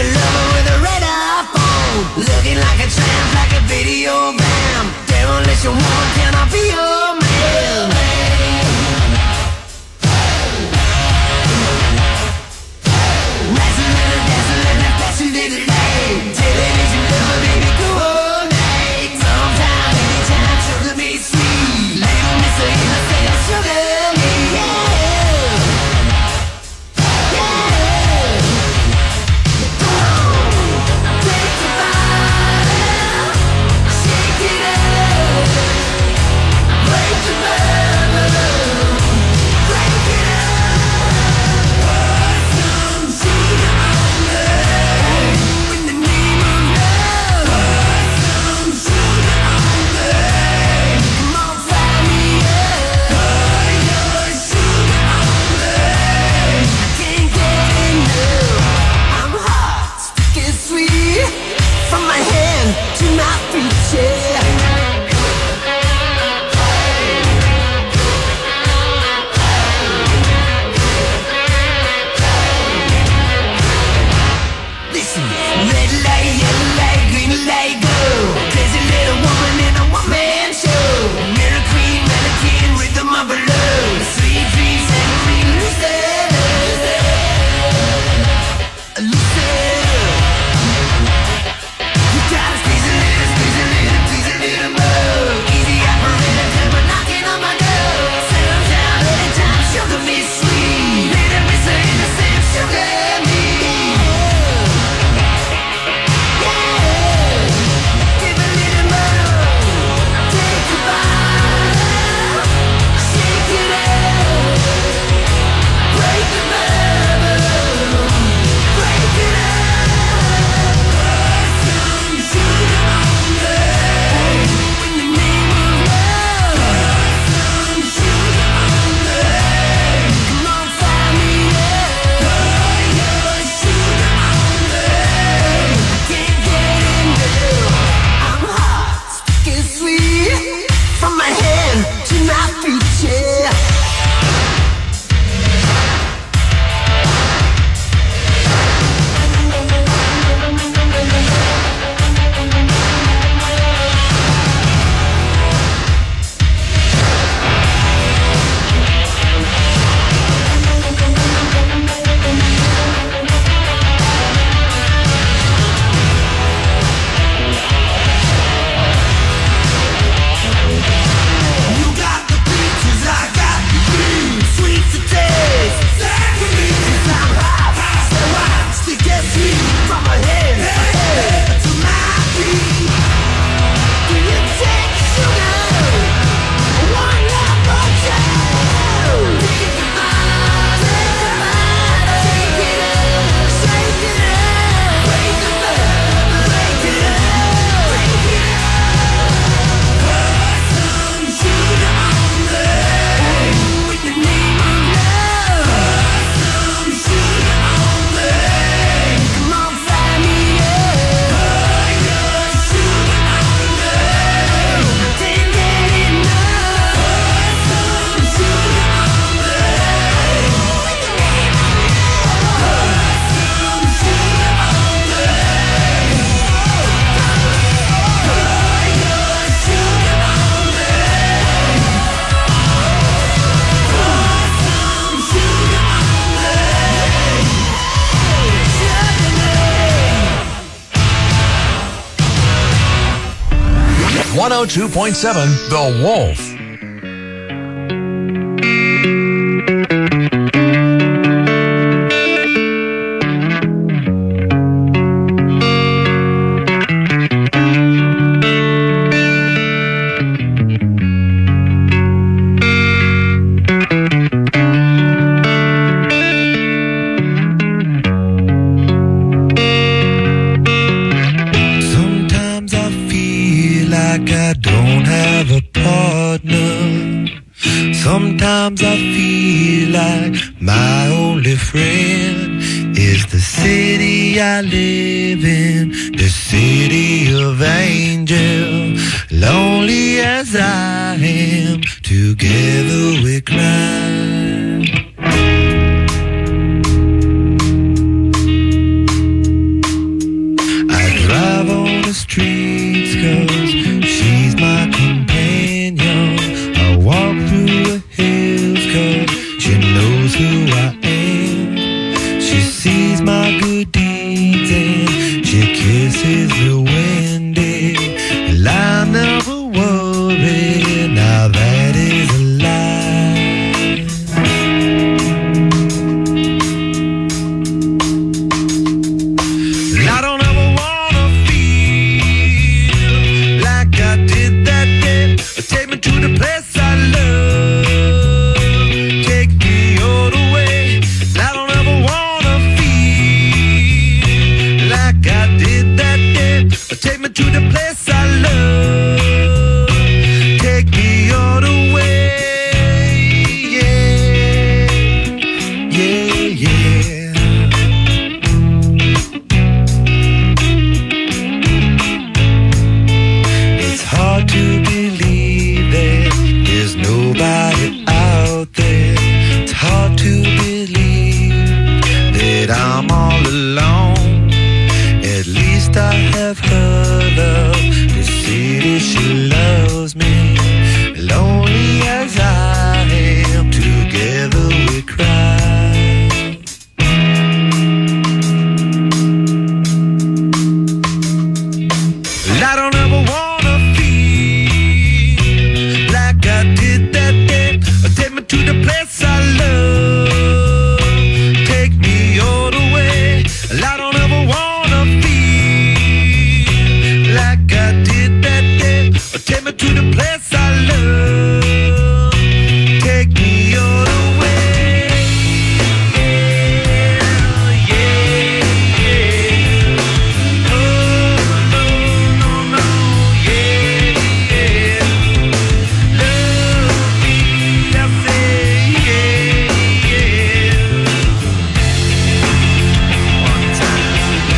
lover with a red iPhone, looking like a tramp, like a video vamp. Demolition woman, can I be your man? Dancing little lame, television lover, baby, go all night. Sometime, anytime, sugar me sweet. Little Miss Innocent, sugar me, yeah. Yeah. Come on, take the bottle, shake it up, break the bubble, break it up. Put some sugar on me. In the name of love, put some sugar on me. Come on, fire me up. Put your sugar on me. I can't get enough. I'm hot, sticky sweet, from my hand to my feet, yeah. Listen, red light, yellow light, green light, go. Crazy little woman in a one-man show. Mirror queen, mannequin, rhythm of a love. Sweet dreams and free, lose it up. Lose it up. You gotta squeeze a little, please a little more. Easy operator, come on knocking on my door. Settle down, anytime, sugar me sweet. Little Miss Innocent, sugar me. Give a little more. Take a bottle, shake it up, break the bubble, break it up. Put some sugar on me. In the name of love, put some sugar on me. Come on, fire me up. Put your sugar on me. I can't get enough. I'm hot, sticky sweet, from my hand to my feet, yeah. You got the peaches, I got the cream. Sweet to taste, sad for me. 'Cause I'm hot, so hot, sticky sweet, from my head to my feet. Do you take sugar? One love for two. Take the bottle, shake it up, shake it up, break the bubble, break it up, break it up. Put some sugar on me. In the name of love, put some sugar on me. Come on, fire me up. Put your sugar on me. I can't get enough. Put some sugar on me. In the name of love, put some sugar on me. Put your sugar on me. Put some sugar on me. 102.7 The Wolf. Sometimes I feel like I don't have a partner. Sometimes I feel like my only friend is the city I live in, the city of angel. Lonely as I am, together we climb. this is the windy, and I never worry. Now that is a lie. And I don't ever wanna feel like I did that day. Take me to the place I love. Take me all the way. And I don't ever wanna feel like I did that day. Take me to the place I love. Take me all the way. Yeah, yeah, yeah. It's hard to believe that there's nobody out there. It's hard to believe that I'm all alone. At least I have her love to see that she loves me. Lonely as I am, together we cry. And I don't ever wanna feel like I did that day. Take me to the place I love. Take me all the way. And I don't ever wanna feel like I did that day. Take me to the place I love. Take me all the way. Yeah, yeah, yeah. Oh, no, no, no, yeah, yeah. Love me, I say, yeah, yeah. One time.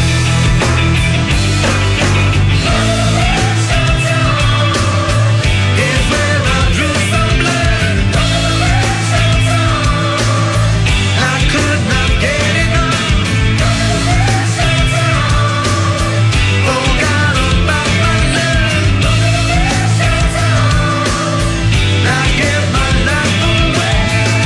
Is where I drew some blood. I could not get enough. Forgot about my love. I give my life away.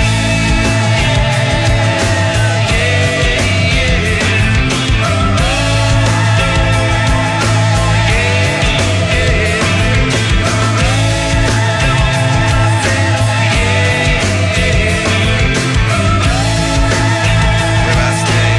Where I stay.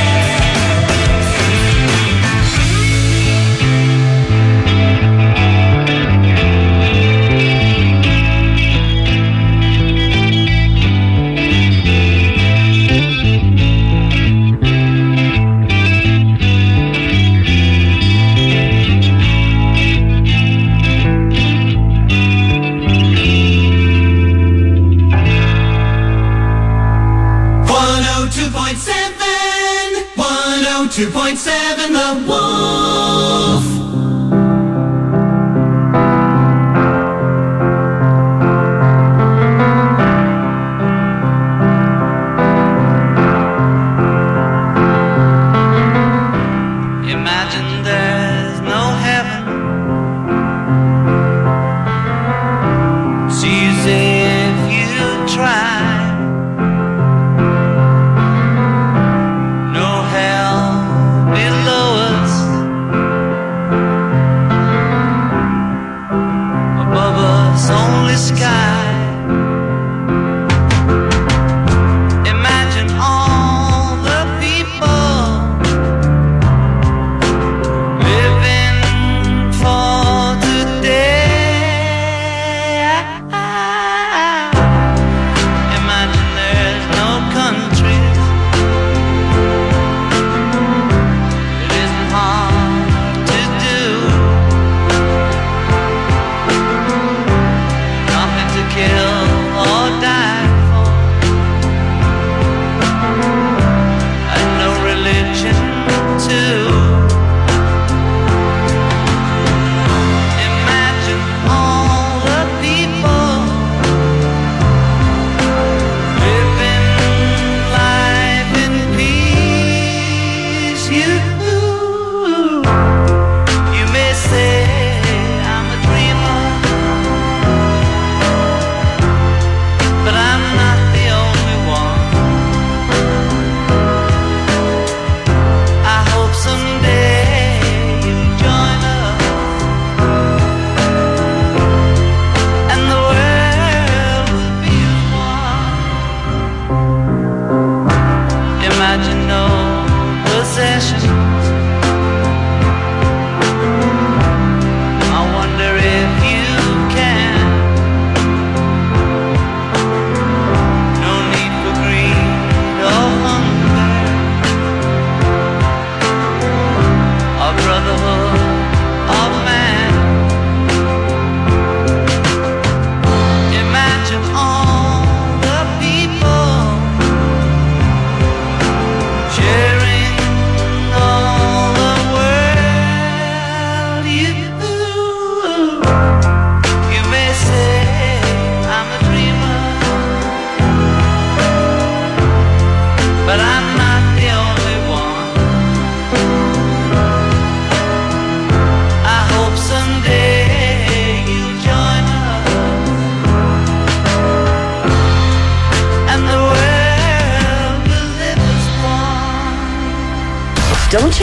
One oh 102.7, The Wolf. Imagine there's no heaven. Sees if you try. No hell below us.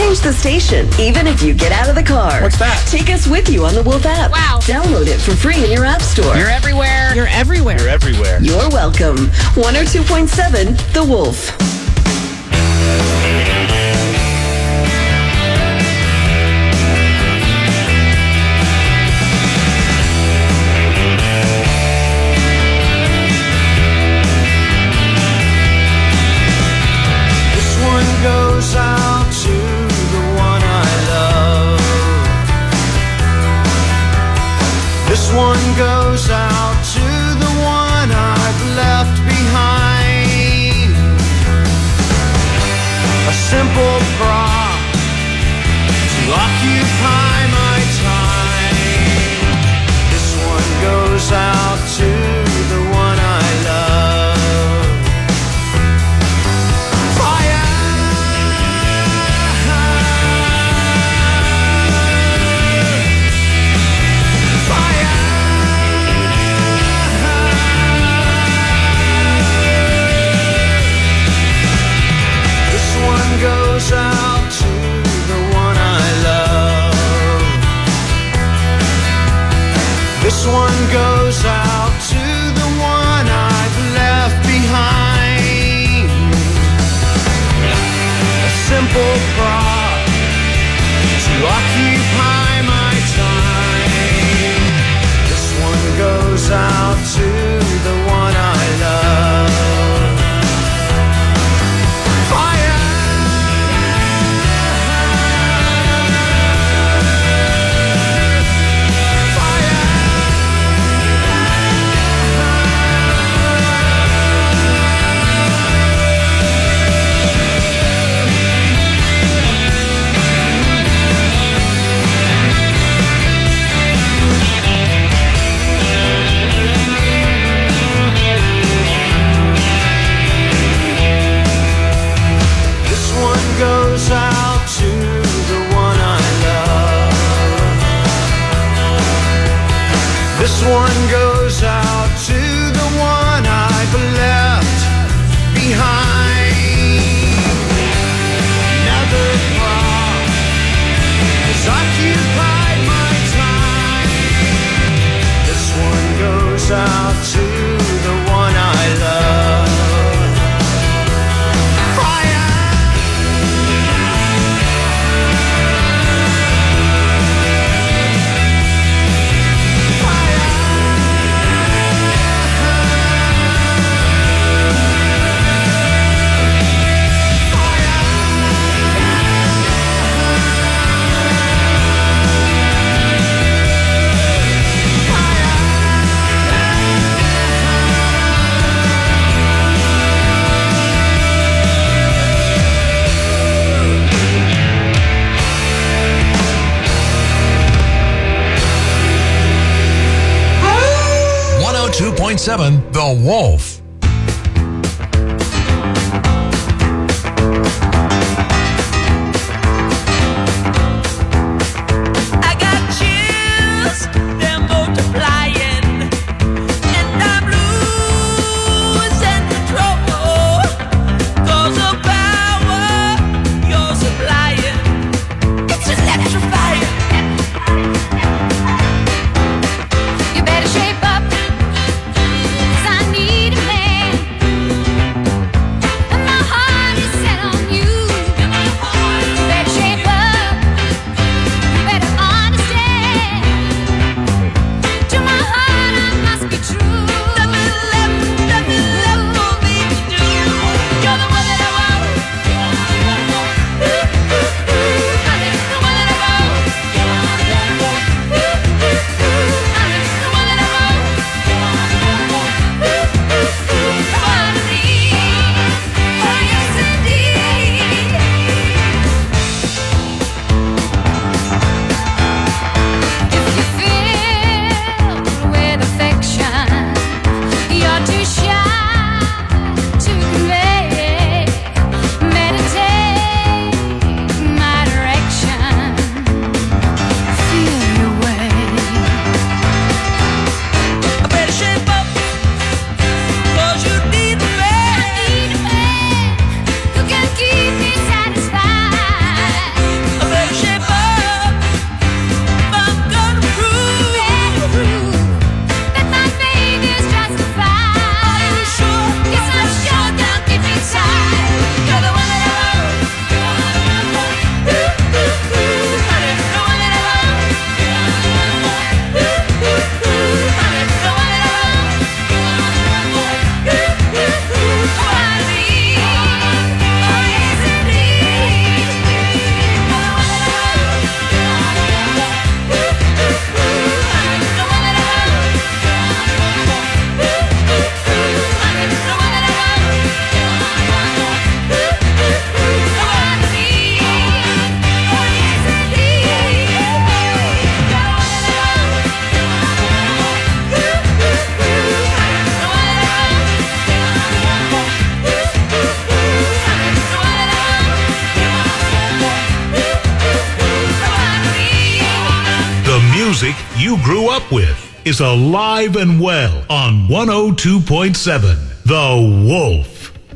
change the station, even if you get out of the car. What's that? Take us with you on the Wolf app. Wow. Download it for free in your app store. You're everywhere. You're everywhere. You're everywhere. You're welcome. 102.7 The Wolf. Goes out to the one I love. This one goes out to the one I've left behind. A simple prop to occupy my time. This one goes out to the one I love. Goes out to the one I love. This one goes out to the one I've left behind. A simple prop to occupy my time. This one goes out to the one I love. Goes out to the one I love. This one goes out to the one I've left behind. Another prop has occupied my time. This one goes out to the one I love. .7 The Wolf. I got chills, they're multiplying, and I'm losing control. 'Cause the power you're supplying, it's electrifying. You better shape up, 'cause I need a man. music you grew up with is alive and well on 102.7 The Wolf.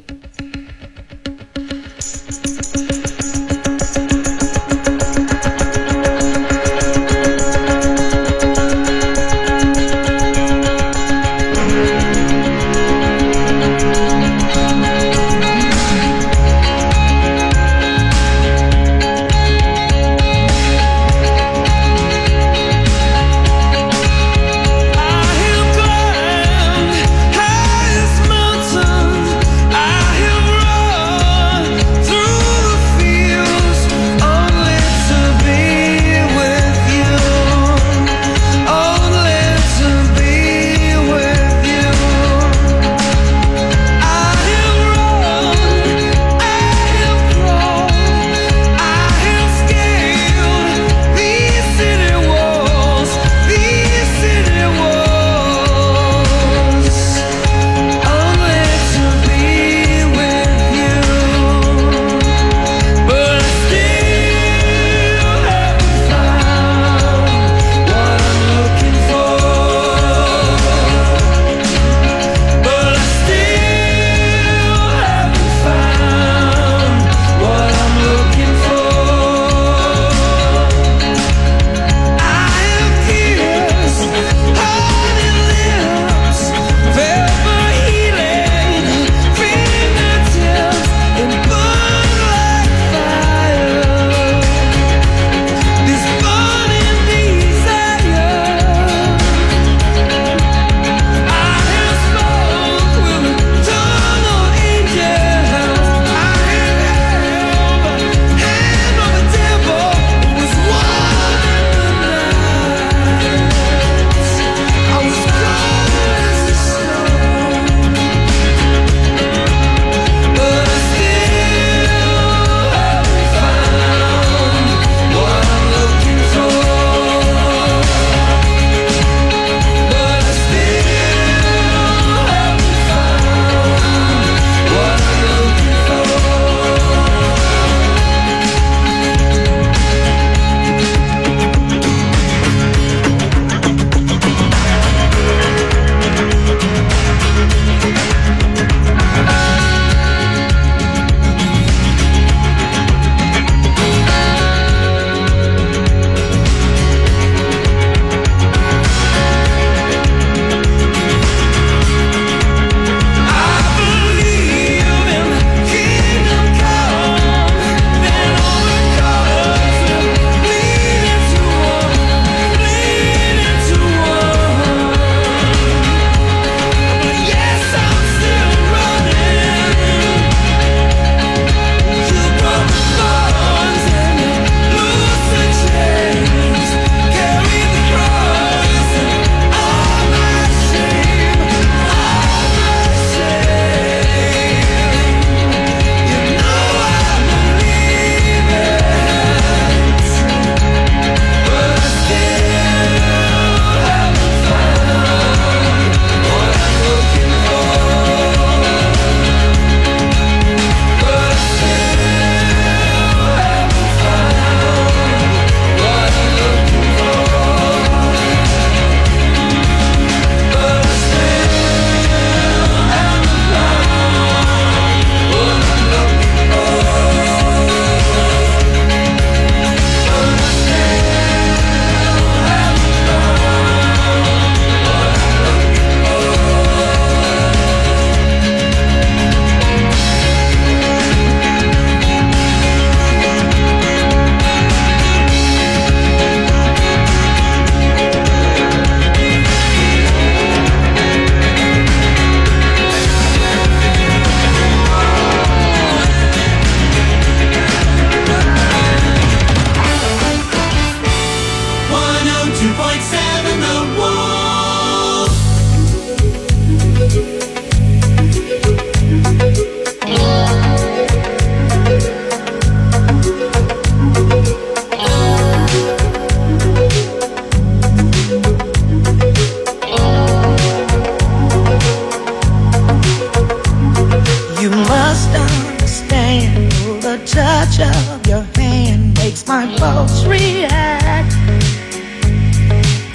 touch of your hand makes my pulse react.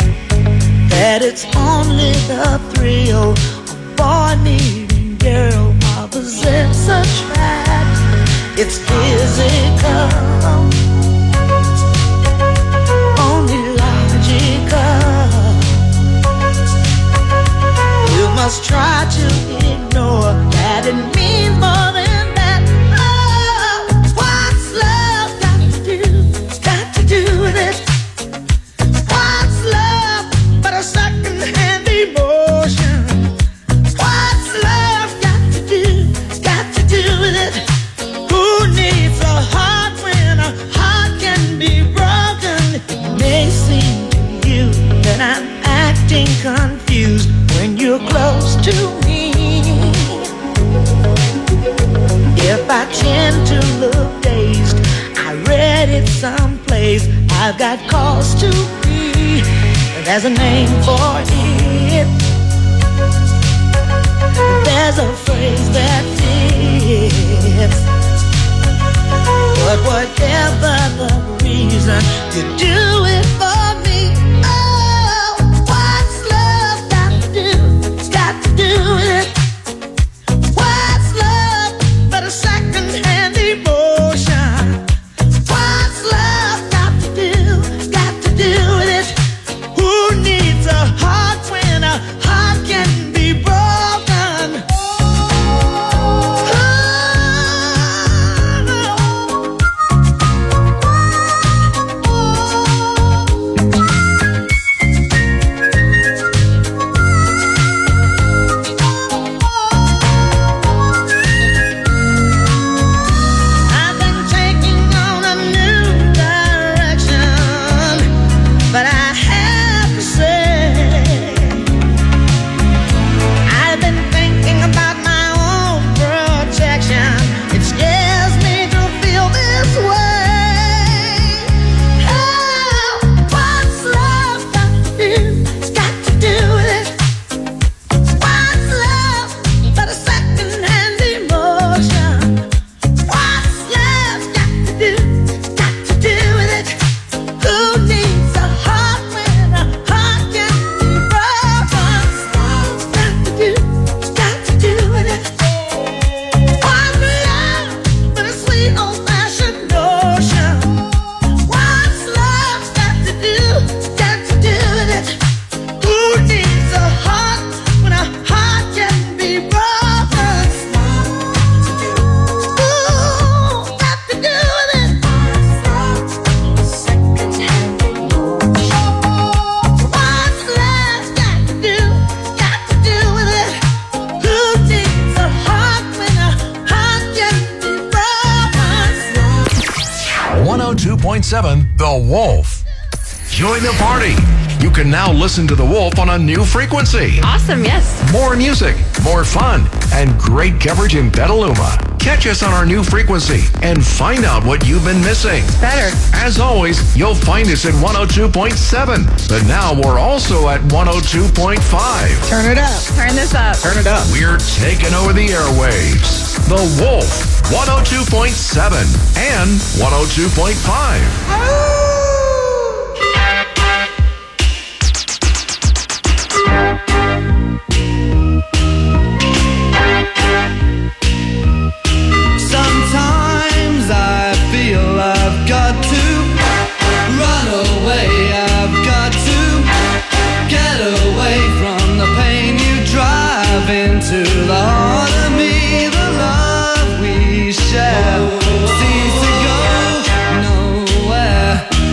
that it's only the thrill of boy meeting girl. Opposites attract, it's physical, only logical. You must try to ignore that it means more than that. Oh, what's love got to do? Got to do with it. What's love but a second-hand emotion? What's love got to do? Got to do with it. Who needs a heart when a heart can be broken? It may seem to you that I'm acting confused when you're close to me. If I tend to look dazed, I read it someplace. I've got cause to be. There's a name for it. There's a phrase that fits. But whatever the reason, you do it for me. Oh, what's love got to do? Got to do with it. What's love but a second-hand emotion? What's love got to do? Got to do with it. Who needs a heart when a heart can be broken? I've been taking on a new direction, but I have to say, I've been thinking about my own protection. It scares me to feel this way. Oh, what's love got to do? It's got to do with it. What's love but a second-hand emotion? What's love got to do? Got to do with it. Who needs a heart when a heart can be broken? Love's got to do, got to do with it. What's love but a sweet old-fashioned notion? What's love got to do with it? Who needs a heart when a heart can be broken? Ooh, got to do with it. Second-hand emotion. What's love got to do with it? Who needs a heart when a heart can be broken? 102.7 The Wolf. Join the party. You can now listen to The Wolf on a new frequency. Awesome, yes. More music, more fun, and great coverage in Petaluma. Catch us on our new frequency and find out what you've been missing. Better. As always, you'll find us at 102.7, but now we're also at 102.5. Turn it up. Turn this up. Turn it up. We're taking over the airwaves. The Wolf, 102.7 and 102.5. Sometimes I feel I've got to run away. I've got to get away from the pain you drive into the heart of me. The love we share seems to go nowhere.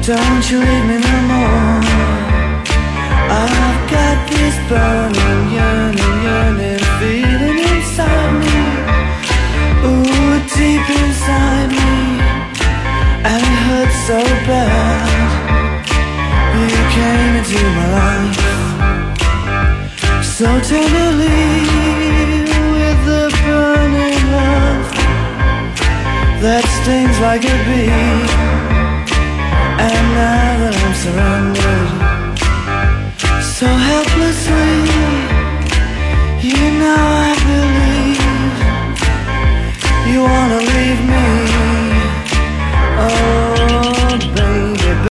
Don't you leave me no more. I've got this burning, yearning feeling inside me. Ooh, deep inside me. And it hurts so bad. You came into my life so tenderly, with the burning love that stings like a bee. And now that I'm surrounded so helplessly,